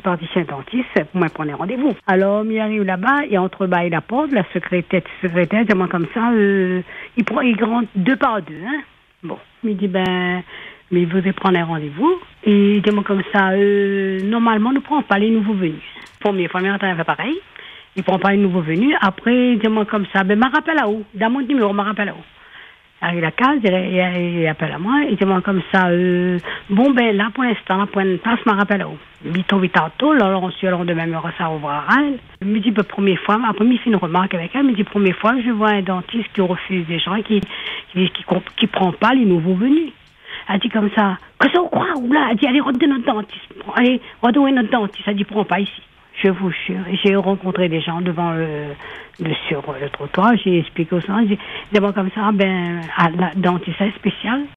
partie chez un dentiste pour me prendre rendez-vous. Alors, il arrive là-bas, et entre bas et la porte, la secrétaire, dis-moi comme ça, il rentre 2 par 2, hein. Bon, il me dit, mais il voudrait prendre un rendez-vous. Et dis-moi comme ça, normalement, nous ne prenons pas les nouveaux venus. Première fois, il fait pareil. Il ne prend pas les nouveaux venus. Après, dis-moi comme ça, me rappelle à où? Dans mon numéro, me rappelle à où? Arrive à la case, il appelle à moi, il demande comme ça, là pour l'instant, là pour une place, je me rappelle où. Vito, alors on suit, alors demain, ça ouvre elle. Il me dit, première fois, après, il fait une remarque avec elle, il me dit, première fois, je vois un dentiste qui refuse des gens, qui prend pas les nouveaux venus. Elle dit comme ça, que ça, quoi, ou là, elle dit, allez, redonnez notre dentiste, allez, redonnez notre dentiste, elle dit, prends pas ici. Je vous jure, j'ai rencontré des gens sur le trottoir, j'ai expliqué aux gens, j'ai dit comme ça, la dentiste spéciale.